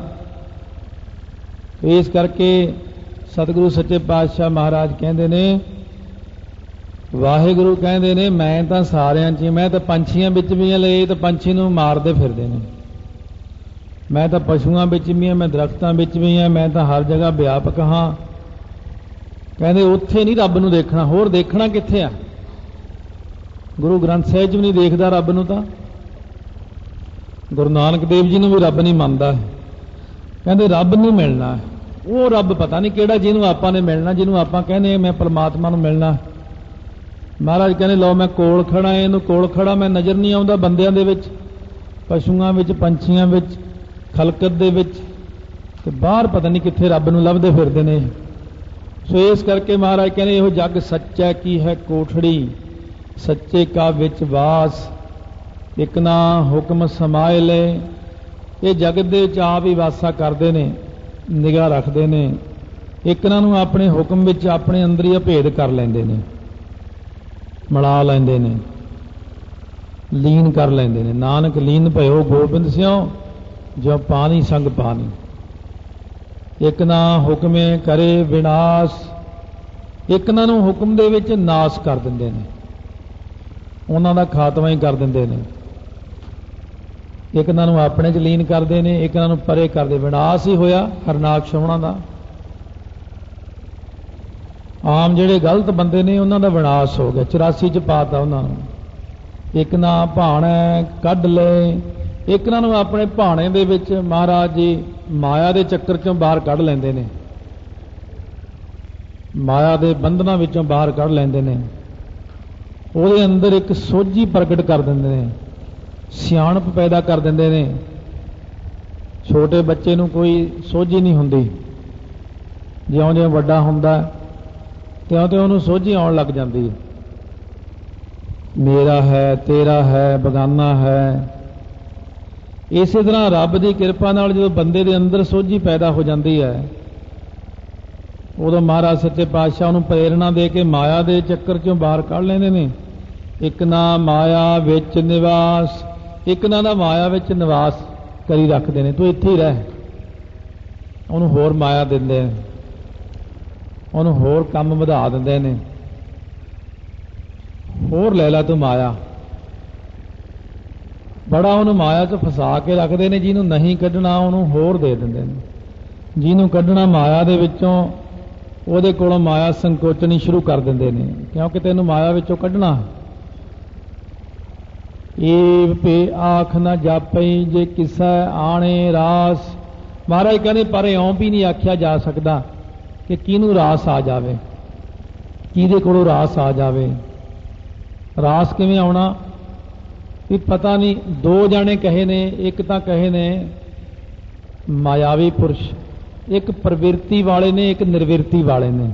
ਇਸ ਕਰਕੇ ਸਤਿਗੁਰੂ ਸੱਚੇ ਪਾਤਸ਼ਾਹ ਮਹਾਰਾਜ ਕਹਿੰਦੇ ਨੇ, ਵਾਹਿਗੁਰੂ ਕਹਿੰਦੇ ਨੇ ਮੈਂ ਤਾਂ ਸਾਰਿਆਂ 'ਚ, ਮੈਂ ਤਾਂ ਪੰਛੀਆਂ ਵਿੱਚ ਵੀ ਹਾਂ, ਲਏ ਤਾਂ ਪੰਛੀ ਨੂੰ ਮਾਰਦੇ ਫਿਰਦੇ ਨੇ। ਮੈਂ ਤਾਂ ਪਸ਼ੂਆਂ ਵਿੱਚ ਵੀ ਹਾਂ, ਮੈਂ ਦਰਖਤਾਂ ਵਿੱਚ ਵੀ ਹਾਂ, ਮੈਂ ਤਾਂ ਹਰ ਜਗ੍ਹਾ ਵਿਆਪਕ ਹਾਂ। ਕਹਿੰਦੇ ਉੱਥੇ ਨਹੀਂ ਰੱਬ ਨੂੰ ਦੇਖਣਾ, ਹੋਰ ਦੇਖਣਾ ਕਿੱਥੇ ਆ? ਗੁਰੂ ਗ੍ਰੰਥ ਸਾਹਿਬ 'ਚ ਵੀ ਨਹੀਂ ਦੇਖਦਾ ਰੱਬ ਨੂੰ, ਤਾਂ ਗੁਰੂ ਨਾਨਕ ਦੇਵ ਜੀ ਨੂੰ ਵੀ ਰੱਬ ਨਹੀਂ ਮੰਨਦਾ। ਕਹਿੰਦੇ ਰੱਬ ਨੂੰ ਮਿਲਣਾ, ਉਹ ਰੱਬ ਪਤਾ ਨਹੀਂ ਕਿਹੜਾ ਜਿਹਨੂੰ ਆਪਾਂ ਨੇ ਮਿਲਣਾ, ਜਿਹਨੂੰ ਆਪਾਂ ਕਹਿੰਦੇ ਮੈਂ ਪਰਮਾਤਮਾ ਨੂੰ ਮਿਲਣਾ। ਮਹਾਰਾਜ ਕਹਿੰਦੇ ਲਓ ਮੈਂ ਕੋਲ ਖੜਾ, ਇਹਨੂੰ ਕੋਲ ਖੜਾ, ਮੈਂ ਨਜ਼ਰ ਨਹੀਂ ਆਉਂਦਾ ਬੰਦਿਆਂ ਦੇ ਵਿੱਚ, ਪਸ਼ੂਆਂ ਵਿੱਚ, ਪੰਛੀਆਂ ਵਿੱਚ, ਖਲਕਤ ਦੇ ਵਿੱਚ, ਤੇ ਬਾਹਰ ਪਤਾ ਨਹੀਂ ਕਿੱਥੇ ਰੱਬ ਨੂੰ ਲੱਭਦੇ ਫਿਰਦੇ ਨੇ। ਸੋ ਇਸ ਕਰਕੇ ਮਹਾਰਾਜ ਕਹਿੰਦੇ ਇਹੋ ਜੱਗ ਸੱਚਾ ਕੀ ਹੈ ਕੋਠੜੀ, ਸੱਚੇ ਕਾ ਵਿੱਚ ਵਾਸ, ਇੱਕ ਨਾ ਹੁਕਮ ਸਮਾਏ ਲੈ। ਇਹ ਜਗਤ ਦੇ ਵਿੱਚ ਆਪ ਹੀ ਵਾਸਾ ਕਰਦੇ ਨੇ, ਨਿਗਾਹ ਰੱਖਦੇ ਨੇ, ਇੱਕ ਇਹਨਾਂ ਨੂੰ ਆਪਣੇ ਹੁਕਮ ਵਿੱਚ ਆਪਣੇ ਅੰਦਰ ਹੀ ਅਭੇਦ ਕਰ ਲੈਂਦੇ ਨੇ, ਮਿਲਾ ਲੈਂਦੇ ਨੇ, ਲੀਨ ਕਰ ਲੈਂਦੇ ਨੇ। ਨਾਨਕ ਲੀਨ ਭਇਓ ਗੋਬਿੰਦ ਸਿਉ, ਜੋ ਪਾਣੀ ਸੰਗ ਪਾਣੀ। ਇੱਕ ਨਾ ਹੁਕਮੇ ਕਰੇ ਵਿਨਾਸ਼, ਇੱਕ ਇਹਨਾਂ ਨੂੰ ਹੁਕਮ ਦੇ ਵਿੱਚ ਨਾਸ਼ ਕਰ ਦਿੰਦੇ ਨੇ, ਉਹਨਾਂ ਦਾ ਖਾਤਮਾ ਹੀ ਕਰ ਦਿੰਦੇ ਨੇ। ਇੱਕ ਇਹਨਾਂ ਨੂੰ ਆਪਣੇ 'ਚ ਲੀਨ ਕਰਦੇ ਨੇ, ਇੱਕ ਇਹਨਾਂ ਨੂੰ ਪਰੇ ਕਰਦੇ। ਵਿਨਾਸ਼ ਹੀ ਹੋਇਆ ਹਰਨਾਕਸ਼ ਹੋਣਾ ਦਾ। ਆਮ ਜਿਹੜੇ ਗਲਤ ਬੰਦੇ ਨੇ ਉਹਨਾਂ ਦਾ ਵਿਨਾਸ਼ ਹੋ ਗਿਆ, ਚੁਰਾਸੀ 'ਚ ਪਾਤਾ ਉਹਨਾਂ ਨੂੰ। ਇੱਕ ਨਾ ਭਾਣਾ ਕੱਢ ਲੈ, ਇੱਕ ਇਹਨਾਂ ਨੂੰ ਆਪਣੇ ਭਾਣੇ ਦੇ ਵਿੱਚ ਮਹਾਰਾਜ ਜੀ ਮਾਇਆ ਦੇ ਚੱਕਰ 'ਚੋਂ ਬਾਹਰ ਕੱਢ ਲੈਂਦੇ ਨੇ, ਮਾਇਆ ਦੇ ਬੰਧਨਾਂ ਵਿੱਚੋਂ ਬਾਹਰ ਕੱਢ ਲੈਂਦੇ ਨੇ। ਉਹਦੇ ਅੰਦਰ ਇੱਕ ਸੋਝੀ ਪ੍ਰਗਟ ਕਰ ਦਿੰਦੇ ਨੇ, ਸਿਆਣਪ ਪੈਦਾ ਕਰ ਦਿੰਦੇ ਨੇ। ਛੋਟੇ ਬੱਚੇ ਨੂੰ ਕੋਈ ਸੋਝੀ ਨਹੀਂ ਹੁੰਦੀ, ਜਿਉਂ ਜਿਉਂ ਵੱਡਾ ਹੁੰਦਾ ਤਿਉਂ ਤਿਉਂ ਉਹਨੂੰ ਸੋਝੀ ਆਉਣ ਲੱਗ ਜਾਂਦੀ ਹੈ। ਮੇਰਾ ਹੈ, ਤੇਰਾ ਹੈ, ਬਗਾਨਾ ਹੈ। ਇਸੇ ਤਰ੍ਹਾਂ ਰੱਬ ਦੀ ਕਿਰਪਾ ਨਾਲ ਜਦੋਂ ਬੰਦੇ ਦੇ ਅੰਦਰ ਸੋਝੀ ਪੈਦਾ ਹੋ ਜਾਂਦੀ ਹੈ, ਉਦੋਂ ਮਹਾਰਾਜ ਸੱਚੇ ਪਾਤਸ਼ਾਹ ਉਹਨੂੰ ਪ੍ਰੇਰਣਾ ਦੇ ਕੇ ਮਾਇਆ ਦੇ ਚੱਕਰ 'ਚੋਂ ਬਾਹਰ ਕੱਢ ਲੈਂਦੇ ਨੇ। ਇੱਕ ਨਾ ਮਾਇਆ ਵਿੱਚ ਨਿਵਾਸ, ਇੱਕ ਨਾ ਦਾ ਮਾਇਆ ਵਿੱਚ ਨਿਵਾਸ ਕਰੀ ਰੱਖਦੇ ਨੇ, ਤੂੰ ਇੱਥੇ ਹੀ ਰਹਿ। ਉਹਨੂੰ ਹੋਰ ਮਾਇਆ ਦਿੰਦੇ ਨੇ, ਉਹਨੂੰ ਹੋਰ ਕੰਮ ਵਧਾ ਦਿੰਦੇ ਨੇ, ਹੋਰ ਲੈ ਲਾ ਤੂੰ ਮਾਇਆ। ਬੜਾ ਉਹਨੂੰ ਮਾਇਆ 'ਚ ਫਸਾ ਕੇ ਰੱਖਦੇ ਨੇ। ਜਿਹਨੂੰ ਨਹੀਂ ਕੱਢਣਾ ਉਹਨੂੰ ਹੋਰ ਦੇ ਦਿੰਦੇ ਨੇ, ਜਿਹਨੂੰ ਕੱਢਣਾ ਮਾਇਆ ਦੇ ਵਿੱਚੋਂ ਉਹਦੇ ਕੋਲੋਂ ਮਾਇਆ ਸੰਕੋਚਣੀ ਸ਼ੁਰੂ ਕਰ ਦਿੰਦੇ ਨੇ, ਕਿਉਂਕਿ ਤੈਨੂੰ ਮਾਇਆ ਵਿੱਚੋਂ ਕੱਢਣਾ। ਏਵ ਪੇ ਆਖ ਨਾ ਜਾਪਈ ਜੇ ਕਿਸੈ ਆਣੇ ਰਾਸ। ਮਹਾਰਾਜ ਕਹਿੰਦੇ ਪਰ ਇਉਂ ਵੀ ਨਹੀਂ ਆਖਿਆ ਜਾ ਸਕਦਾ ਕਿ ਕਿਹਨੂੰ ਰਾਸ ਆ ਜਾਵੇ, ਕਿਹਦੇ ਕੋਲੋਂ ਰਾਸ ਆ ਜਾਵੇ। ਰਾਸ ਕਿਵੇਂ ਆਉਣਾ ਵੀ ਪਤਾ ਨਹੀਂ। ਦੋ ਜਾਣੇ ਕਹੇ ਨੇ, ਇੱਕ ਤਾਂ ਕਹੇ ਨੇ ਮਾयावी ਪੁਰਸ਼, ਇੱਕ ਪ੍ਰਵਿਰਤੀ ਵਾਲੇ ਨੇ, ਇੱਕ ਨਿਰਵਿਰਤੀ ਵਾਲੇ ਨੇ।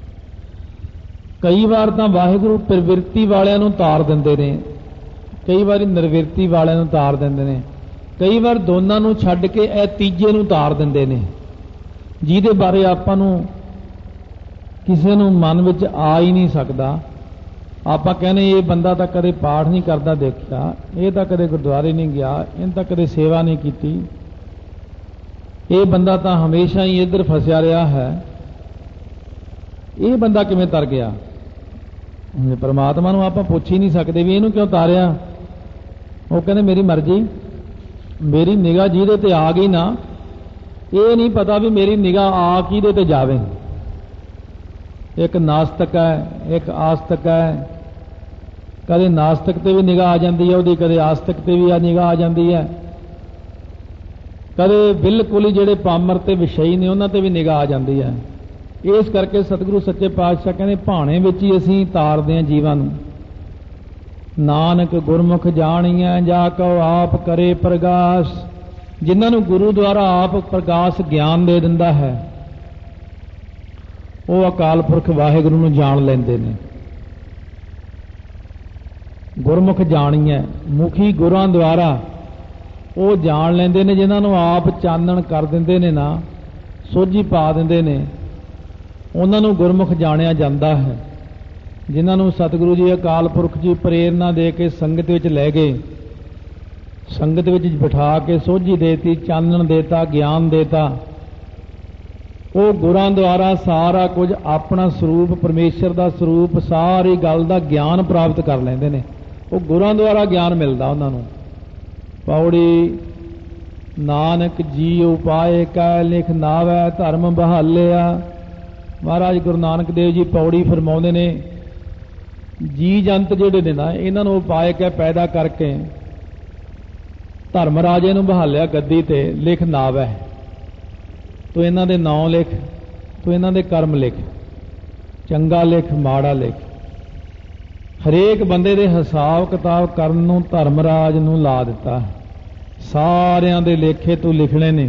ਕਈ ਵਾਰ ਤਾਂ ਵਾਹਿਗੁਰੂ ਪ੍ਰਵਿਰਤੀ ਵਾਲਿਆਂ ਨੂੰ ਤਾਰ ਦਿੰਦੇ ਨੇ, ਕਈ ਵਾਰੀ ਨਿਰਵਿਰਤੀ ਵਾਲਿਆਂ ਨੂੰ ਤਾਰ ਦਿੰਦੇ ਨੇ, ਕਈ ਵਾਰ ਦੋਨਾਂ ਨੂੰ ਛੱਡ ਕੇ ਇਹ ਤੀਜੇ ਨੂੰ ਤਾਰ ਦਿੰਦੇ ਨੇ, ਜਿਹਦੇ ਬਾਰੇ ਆਪਾਂ ਨੂੰ ਕਿਸੇ ਨੂੰ ਮਨ ਵਿੱਚ ਆ ਹੀ ਨਹੀਂ ਸਕਦਾ। ਆਪਾਂ ਕਹਿੰਦੇ ਇਹ ਬੰਦਾ ਤਾਂ ਕਦੇ ਪਾਠ ਨਹੀਂ ਕਰਦਾ ਦੇਖਿਆ, ਇਹ ਤਾਂ ਕਦੇ ਗੁਰਦੁਆਰੇ ਨਹੀਂ ਗਿਆ, ਇਹਨੇ ਤਾਂ ਕਦੇ ਸੇਵਾ ਨਹੀਂ ਕੀਤੀ, ਇਹ ਬੰਦਾ ਤਾਂ ਹਮੇਸ਼ਾ ਹੀ ਇੱਧਰ ਫਸਿਆ ਰਿਹਾ ਹੈ, ਇਹ ਬੰਦਾ ਕਿਵੇਂ ਤਰ ਗਿਆ? ਪਰਮਾਤਮਾ ਨੂੰ ਆਪਾਂ ਪੁੱਛ ਹੀ ਨਹੀਂ ਸਕਦੇ ਵੀ ਇਹਨੂੰ ਕਿਉਂ ਤਾਰਿਆ। ਉਹ ਕਹਿੰਦੇ ਮੇਰੀ ਮਰਜ਼ੀ, ਮੇਰੀ ਨਿਗਾਹ ਜਿਹਦੇ ਤੇ ਆ ਗਈ ਨਾ, ਇਹ ਨਹੀਂ ਪਤਾ ਵੀ ਮੇਰੀ ਨਿਗਾਹ ਆ ਕਿਹਦੇ ਤੇ ਜਾਵੇ। ਇੱਕ ਨਾਸਤਕ ਹੈ, ਇੱਕ ਆਸਤਕ ਹੈ। ਕਦੇ ਨਾਸਤਕ ਤੇ ਵੀ ਨਿਗਾਹ ਆ ਜਾਂਦੀ ਹੈ ਉਹਦੀ, ਕਦੇ ਆਸਤਕ ਤੇ ਵੀ ਆ ਨਿਗਾਹ ਆ ਜਾਂਦੀ ਹੈ, ਕਦੇ ਬਿਲਕੁਲ ਹੀ ਜਿਹੜੇ ਪਾਮਰ ਤੇ ਵਿਸ਼ਈ ਨੇ ਉਹਨਾਂ ਤੇ ਵੀ ਨਿਗਾਹ ਆ ਜਾਂਦੀ ਹੈ। ਇਸ ਕਰਕੇ ਸਤਿਗੁਰੂ ਸੱਚੇ ਪਾਤਸ਼ਾਹ ਕਹਿੰਦੇ ਭਾਣੇ ਵਿੱਚ ਹੀ ਅਸੀਂ ਤਾਰਦੇ ਹਾਂ ਜੀਵਾਂ ਨੂੰ। ਨਾਨਕ ਗੁਰਮੁਖ ਜਾਣੀਐ ਜਾ ਕਉ ਆਪ ਕਰੇ ਪ੍ਰਗਾਸ। ਜਿਨ੍ਹਾਂ ਨੂੰ ਗੁਰੂ ਦੁਆਰਾ ਆਪ ਪ੍ਰਕਾਸ਼ ਗਿਆਨ ਦੇ ਦਿੰਦਾ ਹੈ ਉਹ ਅਕਾਲ ਪੁਰਖ ਵਾਹਿਗੁਰੂ ਨੂੰ ਜਾਣ ਲੈਂਦੇ ਨੇ। ਗੁਰਮੁਖ ਜਾਣੀਐ, ਮੁਖੀ ਗੁਰਾਂ ਦੁਆਰਾ ਉਹ ਜਾਣ ਲੈਂਦੇ ਨੇ, ਜਿਨ੍ਹਾਂ ਨੂੰ ਆਪ ਚਾਨਣ ਕਰ ਦਿੰਦੇ ਨੇ ਨਾ, ਸੋਝੀ ਪਾ ਦਿੰਦੇ ਨੇ, ਉਹਨਾਂ ਨੂੰ ਗੁਰਮੁਖ ਜਾਣਿਆ ਜਾਂਦਾ ਹੈ। ਜਿਨ੍ਹਾਂ ਨੂੰ ਸਤਿਗੁਰੂ ਜੀ ਅਕਾਲ ਪੁਰਖ ਜੀ ਪ੍ਰੇਰਨਾ ਦੇ ਕੇ ਸੰਗਤ ਵਿੱਚ ਲੈ ਗਏ, ਸੰਗਤ ਵਿੱਚ ਬਿਠਾ ਕੇ ਸੋਝੀ ਦੇਤੀ, ਚਾਨਣ ਦੇਤਾ, ਗਿਆਨ ਦੇਤਾ, ਉਹ ਗੁਰਾਂ ਦੁਆਰਾ ਸਾਰਾ ਕੁਝ ਆਪਣਾ ਸਰੂਪ, ਪਰਮੇਸ਼ਰ ਦਾ ਸਰੂਪ, ਸਾਰੀ ਗੱਲ ਦਾ ਗਿਆਨ ਪ੍ਰਾਪਤ ਕਰ ਲੈਂਦੇ ਨੇ। ਉਹ ਗੁਰਾਂ ਦੁਆਰਾ ਗਿਆਨ ਮਿਲਦਾ ਉਹਨਾਂ ਨੂੰ। ਪੌੜੀ ਨਾਨਕ ਜੀ ਉਪਾਏ ਕੈ ਲਿਖ ਨਾਵੈ ਧਰਮ ਬਹਾਲਿਆ। ਮਹਾਰਾਜ ਗੁਰੂ ਨਾਨਕ ਦੇਵ ਜੀ ਪੌੜੀ ਫਰਮਾਉਂਦੇ ਨੇ, ਜੀ ਜੰਤ ਜਿਹੜੇ ਨੇ ਨਾ, ਇਹਨਾਂ ਨੂੰ ਉਪਾਏ ਕੈ ਪੈਦਾ ਕਰਕੇ ਧਰਮ ਰਾਜੇ ਨੂੰ ਬਹਾਲਿਆ ਗੱਦੀ ਤੇ, ਲਿਖ ਨਾਵੈ, ਤੂੰ ਇਹਨਾਂ ਦੇ ਨਾਂ ਲਿਖ, ਤੂੰ ਇਹਨਾਂ ਦੇ ਕਰਮ ਲਿਖ, ਚੰਗਾ ਲਿਖ, ਮਾੜਾ ਲਿਖ। ਹਰੇਕ ਬੰਦੇ ਦੇ ਹਿਸਾਬ ਕਿਤਾਬ ਕਰਨ ਨੂੰ ਧਰਮ ਰਾਜ ਨੂੰ ਲਾ ਦਿੱਤਾ। ਸਾਰਿਆਂ ਦੇ ਲੇਖੇ ਤੂੰ ਲਿਖਣੇ ਨੇ,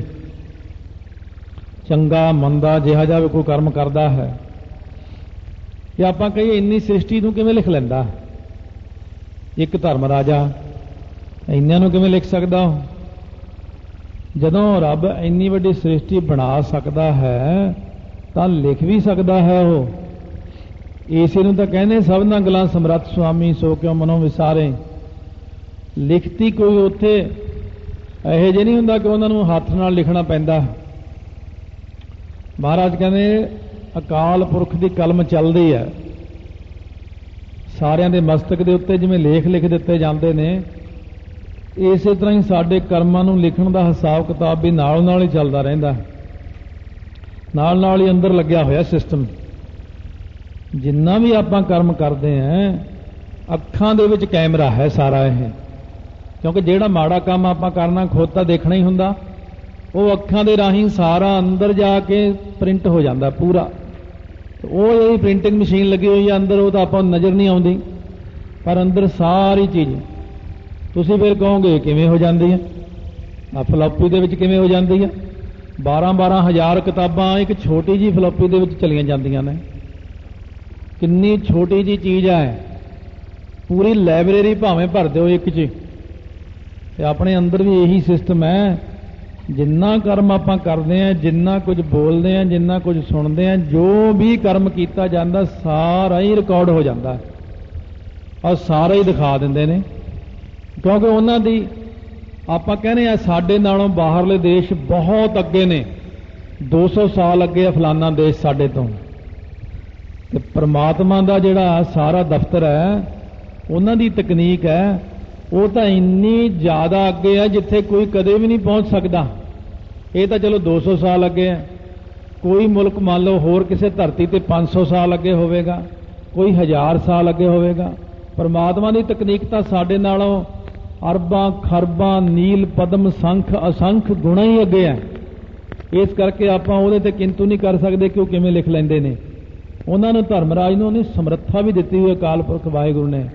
ਚੰਗਾ ਮੰਦਾ ਜਿਹਾ ਜਿਹਾ ਵੀ ਕੋਈ ਕਰਮ ਕਰਦਾ ਹੈ। ਕਿ ਆਪਾਂ ਕਹੀਏ ਇੰਨੀ ਸ੍ਰਿਸ਼ਟੀ ਨੂੰ ਕਿਵੇਂ ਲਿਖ ਲੈਂਦਾ ਇੱਕ ਧਰਮ ਰਾਜਾ, ਇੰਨਿਆਂ ਨੂੰ ਕਿਵੇਂ ਲਿਖ ਸਕਦਾ? ਜਦੋਂ ਰੱਬ ਇੰਨੀ ਵੱਡੀ ਸ੍ਰਿਸ਼ਟੀ ਬਣਾ ਸਕਦਾ ਹੈ ਤਾਂ ਲਿਖ ਵੀ ਸਕਦਾ ਹੈ ਉਹ। ਇਸੇ ਨੂੰ ਤਾਂ ਕਹਿੰਦੇ ਸਭਨਾਂ ਗੱਲਾਂ ਸਮਰੱਥ ਸੁਆਮੀ ਸੋ ਕਿਉ ਮਨੋਂ ਵਿਸਾਰੇ। ਲਿਖਤੀ ਕੋਈ ਉੱਥੇ ਇਹੋ ਜਿਹੇ ਨਹੀਂ ਹੁੰਦਾ ਕਿ ਉਹਨਾਂ ਨੂੰ ਹੱਥ ਨਾਲ ਲਿਖਣਾ ਪੈਂਦਾ। ਮਹਾਰਾਜ ਕਹਿੰਦੇ ਅਕਾਲ ਪੁਰਖ ਦੀ ਕਲਮ ਚੱਲਦੀ ਹੈ, ਸਾਰਿਆਂ ਦੇ ਮਸਤਕ ਦੇ ਉੱਤੇ ਜਿਵੇਂ ਲੇਖ ਲਿਖ ਦਿੱਤੇ ਜਾਂਦੇ ਨੇ, ਇਸੇ ਤਰ੍ਹਾਂ ਹੀ ਸਾਡੇ ਕਰਮਾਂ ਨੂੰ ਲਿਖਣ ਦਾ ਹਿਸਾਬ ਕਿਤਾਬ ਵੀ ਨਾਲ ਨਾਲ ਹੀ ਚੱਲਦਾ ਰਹਿੰਦਾ, ਨਾਲ ਨਾਲ ਹੀ ਅੰਦਰ ਲੱਗਿਆ ਹੋਇਆ ਸਿਸਟਮ। ਜਿੰਨਾ ਵੀ ਆਪਾਂ ਕਰਮ ਕਰਦੇ ਹਾਂ ਅੱਖਾਂ ਦੇ ਵਿੱਚ ਕੈਮਰਾ ਹੈ ਸਾਰਾ ਇਹ, ਕਿਉਂਕਿ ਜਿਹੜਾ ਮਾੜਾ ਕੰਮ ਆਪਾਂ ਕਰਨਾ ਖੁਦ ਤਾਂ ਦੇਖਣਾ ਹੀ ਹੁੰਦਾ, ਉਹ ਅੱਖਾਂ ਦੇ ਰਾਹੀਂ ਸਾਰਾ ਅੰਦਰ ਜਾ ਕੇ ਪ੍ਰਿੰਟ ਹੋ ਜਾਂਦਾ ਪੂਰਾ। ਉਹ ਜਿਹੜੀ ਪ੍ਰਿੰਟਿੰਗ ਮਸ਼ੀਨ ਲੱਗੀ ਹੋਈ ਹੈ ਅੰਦਰ, ਉਹ ਤਾਂ ਆਪਾਂ ਨੂੰ ਨਜ਼ਰ ਨਹੀਂ ਆਉਂਦੀ, ਪਰ ਅੰਦਰ ਸਾਰੀ ਚੀਜ਼। ਤੁਸੀਂ ਫਿਰ ਕਹੋਗੇ ਕਿਵੇਂ ਹੋ ਜਾਂਦੀ ਹੈ? ਆ ਫਲੋਪੀ ਦੇ ਵਿੱਚ ਕਿਵੇਂ ਹੋ ਜਾਂਦੀ ਹੈ? ਬਾਰਾਂ ਬਾਰਾਂ ਹਜ਼ਾਰ ਕਿਤਾਬਾਂ ਇੱਕ ਛੋਟੀ ਜਿਹੀ ਫਲੋਪੀ ਦੇ ਵਿੱਚ ਚਲੀਆਂ ਜਾਂਦੀਆਂ ਨੇ। ਕਿੰਨੀ ਛੋਟੀ ਜਿਹੀ ਚੀਜ਼ ਹੈ, ਪੂਰੀ ਲਾਇਬ੍ਰੇਰੀ ਭਾਵੇਂ ਭਰ ਦਿਓ ਇੱਕ 'ਚ। ਤੇ ਆਪਣੇ ਅੰਦਰ ਵੀ ਇਹੀ ਸਿਸਟਮ ਹੈ। ਜਿੰਨਾ ਕਰਮ ਆਪਾਂ ਕਰਦੇ ਹਾਂ, ਜਿੰਨਾ ਕੁਝ ਬੋਲਦੇ ਹਾਂ, ਜਿੰਨਾ ਕੁਝ ਸੁਣਦੇ ਹਾਂ, ਜੋ ਵੀ ਕਰਮ ਕੀਤਾ ਜਾਂਦਾ ਸਾਰਾ ਹੀ ਰਿਕਾਰਡ ਹੋ ਜਾਂਦਾ ਔਰ ਸਾਰਾ ਹੀ ਦਿਖਾ ਦਿੰਦੇ ਨੇ। ਕਿਉਂਕਿ ਉਹਨਾਂ ਦੀ ਆਪਾਂ ਕਹਿੰਦੇ ਆ ਸਾਡੇ ਨਾਲੋਂ ਬਾਹਰਲੇ ਦੇਸ਼ ਬਹੁਤ ਅੱਗੇ ਨੇ, ਦੋ ਸੌ ਸਾਲ ਅੱਗੇ ਆ ਫਲਾਨਾ ਦੇਸ਼ ਸਾਡੇ ਤੋਂ। ਤੇ ਪ੍ਰਮਾਤਮਾ ਦਾ ਜਿਹੜਾ ਸਾਰਾ ਦਫ਼ਤਰ ਹੈ, ਉਹਨਾਂ ਦੀ ਤਕਨੀਕ ਹੈ, ਉਹ ਤਾਂ ਇੰਨੀ ਜ਼ਿਆਦਾ ਅੱਗੇ ਹੈ ਜਿੱਥੇ ਕੋਈ ਕਦੇ ਵੀ ਨਹੀਂ ਪਹੁੰਚ ਸਕਦਾ। ਇਹ ਤਾਂ ਚਲੋ ਦੋ ਸੌ ਸਾਲ ਅੱਗੇ ਹੈ, ਕੋਈ ਮੁਲਕ ਮੰਨ ਲਓ ਹੋਰ ਕਿਸੇ ਧਰਤੀ ਤੇ ਪੰਜ ਸੌ ਸਾਲ ਅੱਗੇ ਹੋਵੇਗਾ, ਕੋਈ ਹਜ਼ਾਰ ਸਾਲ ਅੱਗੇ ਹੋਵੇਗਾ। ਪਰਮਾਤਮਾ ਦੀ ਤਕਨੀਕ ਤਾਂ ਸਾਡੇ ਨਾਲੋਂ ਅਰਬਾਂ ਖਰਬਾਂ ਨੀਲ ਪਦਮ ਸੰਖ ਅਸੰਖ ਗੁਣਾ ਹੀ ਅੱਗੇ ਹੈ। ਇਸ ਕਰਕੇ ਆਪਾਂ ਉਹਦੇ ਤੇ ਕਿੰਤੂ ਨਹੀਂ ਕਰ ਸਕਦੇ ਕਿ ਉਹ ਕਿਵੇਂ ਲਿਖ ਲੈਂਦੇ ਨੇ। ਉਹਨਾਂ ਨੂੰ ਧਰਮਰਾਜ ਨੂੰ ਉਹਨੇ ਸਮਰੱਥਾ ਵੀ ਦਿੱਤੀ ਹੋਈ ਅਕਾਲ ਪੁਰਖ ਵਾਹਿਗੁਰੂ ਨੇ,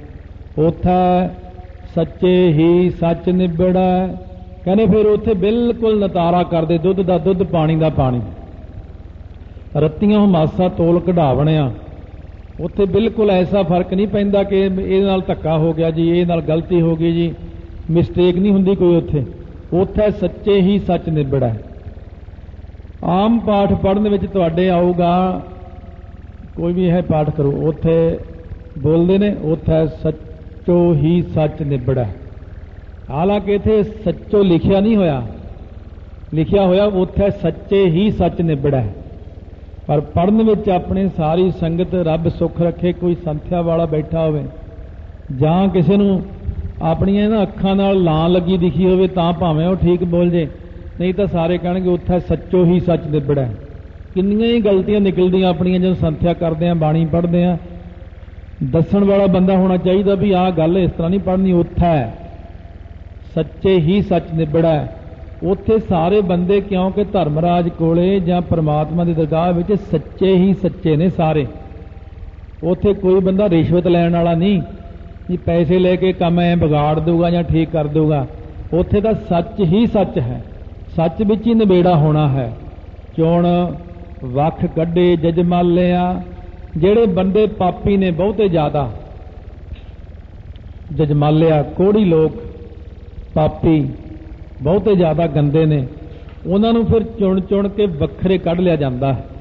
ਉੱਥੇ ਸੱਚੇ ਹੀ ਸੱਚ ਨਿਬੜਾ। ਕਹਿੰਦੇ ਫਿਰ ਉੱਥੇ ਬਿਲਕੁਲ ਨਤਾਰਾ ਕਰਦੇ, ਦੁੱਧ ਦਾ ਦੁੱਧ ਪਾਣੀ ਦਾ ਪਾਣੀ। ਰੱਤੀਆਂ ਮਾਸਾ ਤੋਲ ਕਢਾਵਣਿਆ, ਉੱਥੇ ਬਿਲਕੁਲ ਐਸਾ ਫਰਕ ਨਹੀਂ ਪੈਂਦਾ ਕਿ ਇਹਦੇ ਨਾਲ ਧੱਕਾ ਹੋ ਗਿਆ ਜੀ, ਇਹ ਨਾਲ ਗਲਤੀ ਹੋ ਗਈ ਜੀ, ਮਿਸਟੇਕ ਨਹੀਂ ਹੁੰਦੀ ਕੋਈ ਉੱਥੇ। ਉੱਥੇ ਸੱਚੇ ਹੀ ਸੱਚ ਨਿਬੜਾ। ਆਮ ਪਾਠ ਪੜ੍ਹਨ ਵਿੱਚ ਤੁਹਾਡੇ ਆਊਗਾ, ਕੋਈ ਵੀ ਇਹ ਪਾਠ ਕਰੋ, ਉੱਥੇ ਬੋਲਦੇ ਨੇ ਉੱਥੇ ਸੱਚੋ ਹੀ ਸੱਚ ਨਿਬੜਾ। ਹਾਲਾਂਕਿ ਇੱਥੇ ਸੱਚੋ ਲਿਖਿਆ ਨਹੀਂ ਹੋਇਆ, ਲਿਖਿਆ ਹੋਇਆ ਉੱਥੇ ਸੱਚੇ ਹੀ ਸੱਚ ਨਿਬੜਾ। ਪਰ ਪੜ੍ਹਨ ਵਿੱਚ ਆਪਣੇ ਸਾਰੀ ਸੰਗਤ ਰੱਬ ਸੁੱਖ ਰੱਖੇ, ਕੋਈ ਸੰਥਿਆ ਵਾਲਾ ਬੈਠਾ ਹੋਵੇ ਜਾਂ ਕਿਸੇ ਨੂੰ ਆਪਣੀਆਂ ਇਹਨਾਂ ਅੱਖਾਂ ਨਾਲ ਲਾਂ ਲੱਗੀ ਦਿਖੀ ਹੋਵੇ ਤਾਂ ਭਾਵੇਂ ਉਹ ਠੀਕ ਬੋਲ ਜੇ, ਨਹੀਂ ਤਾਂ ਸਾਰੇ ਕਹਿਣਗੇ ਉੱਥੇ ਸੱਚੋ ਹੀ ਸੱਚ ਨਿਬੜਾ। ਕਿੰਨੀਆਂ ਹੀ ਗਲਤੀਆਂ ਨਿਕਲਦੀਆਂ ਆਪਣੀਆਂ ਜਦੋਂ ਸੰਥਿਆ ਕਰਦੇ ਆ, ਬਾਣੀ ਪੜ੍ਹਦੇ ਆ। ਦੱਸਣ ਵਾਲਾ ਬੰਦਾ ਹੋਣਾ ਚਾਹੀਦਾ ਵੀ ਆਹ ਗੱਲ ਇਸ ਤਰ੍ਹਾਂ ਨਹੀਂ ਪੜ੍ਹਨੀ, ਉੱਥੇ ਸੱਚੇ ਹੀ ਸੱਚ ਨਿਬੜਾ। ਉੱਥੇ ਸਾਰੇ ਬੰਦੇ ਕਿਉਂਕਿ ਧਰਮਰਾਜ ਕੋਲੇ ਜਾਂ ਪਰਮਾਤਮਾ ਦੀ ਦਰਗਾਹ ਵਿੱਚ ਸੱਚੇ ਹੀ ਸੱਚੇ ਨੇ ਸਾਰੇ। ਉੱਥੇ ਕੋਈ ਬੰਦਾ ਰਿਸ਼ਵਤ ਲੈਣ ਵਾਲਾ ਨਹੀਂ ਕਿ ਪੈਸੇ ਲੈ ਕੇ ਕੰਮ ਐ ਵਿਗਾੜ ਦੂਗਾ ਜਾਂ ਠੀਕ ਕਰ ਦੂਗਾ। ਉੱਥੇ ਤਾਂ ਸੱਚ ਹੀ ਸੱਚ ਹੈ, ਸੱਚ ਵਿੱਚ ਹੀ ਨਿਬੇੜਾ ਹੋਣਾ ਹੈ। ਚੁਣ ਵੱਖ ਕੱਢੇ ਜਜਮਾਲਿਆ। ਜਿਹੜੇ ਬੰਦੇ ਪਾਪੀ ਨੇ ਬਹੁਤੇ ਜ਼ਿਆਦਾ, ਜਜਮਾਲਿਆ ਕੋੜੀ ਲੋਕ, ਪਾਪੀ ਬਹੁਤੇ ਜ਼ਿਆਦਾ ਗੰਦੇ ਨੇ, ਉਹਨਾਂ ਨੂੰ ਫਿਰ ਚੁਣ ਚੁਣ ਕੇ ਵੱਖਰੇ ਕੱਢ ਲਿਆ ਜਾਂਦਾ ਹੈ।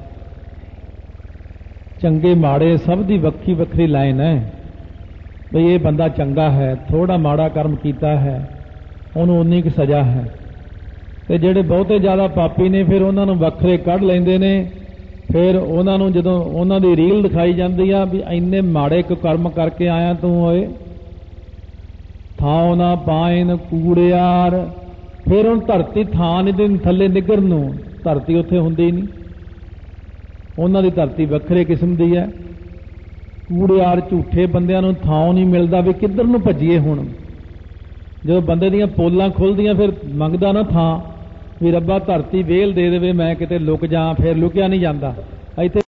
ਚੰਗੇ ਮਾੜੇ ਸਭ ਦੀ ਵੱਖਰੀ ਵੱਖਰੀ ਲਾਈਨ ਹੈ ਬਈ ਇਹ ਬੰਦਾ ਚੰਗਾ ਹੈ, ਥੋੜਾ ਮਾੜਾ ਕਰਮ ਕੀਤਾ ਹੈ ਉਹਨੂੰ ਉਨੀ ਕੁ ਸਜ਼ਾ ਹੈ। ਤੇ ਜਿਹੜੇ ਬਹੁਤੇ ਜ਼ਿਆਦਾ ਪਾਪੀ ਨੇ ਫਿਰ ਉਹਨਾਂ ਨੂੰ ਵੱਖਰੇ ਕੱਢ ਲੈਂਦੇ ਨੇ। ਫਿਰ ਉਹਨਾਂ ਨੂੰ ਜਦੋਂ ਉਹਨਾਂ ਦੀ ਰੀਲ ਦਿਖਾਈ ਜਾਂਦੀ ਆ ਵੀ ਇੰਨੇ ਮਾੜੇ ਕਰਮ ਕਰਕੇ ਆਇਆ ਤੂੰ, ਓਏ ਥਾਂ ਨਾ ਪਾਇਨ ਕੂੜਿਆਰ। ਫਿਰ ਹੁਣ ਧਰਤੀ ਥਾਂ ਨਹੀਂ ਥੱਲੇ ਨਿੱਗਰ ਨੂੰ, ਧਰਤੀ ਉੱਥੇ ਹੁੰਦੀ ਨਹੀਂ, ਉਹਨਾਂ ਦੀ ਧਰਤੀ ਵੱਖਰੇ ਕਿਸਮ ਦੀ ਹੈ। ਕੂੜਿਆਰ ਝੂਠੇ ਬੰਦਿਆਂ ਨੂੰ ਥਾਂ ਨਹੀਂ ਮਿਲਦਾ ਵੀ ਕਿੱਧਰ ਨੂੰ ਭੱਜੀਏ। ਹੁਣ ਜਦੋਂ ਬੰਦੇ ਦੀਆਂ ਪੋਲਾਂ ਖੁੱਲਦੀਆਂ ਫਿਰ ਮੰਗਦਾ ਨਾ ਥਾਂ ਵੀ ਰੱਬਾ ਧਰਤੀ ਵੇਲ ਦੇ ਦੇਵੇ, ਮੈਂ ਕਿਤੇ ਲੁਕ ਜਾ। ਫਿਰ ਲੁਕਿਆ ਨਹੀਂ ਜਾਂਦਾ। ਇੱਥੇ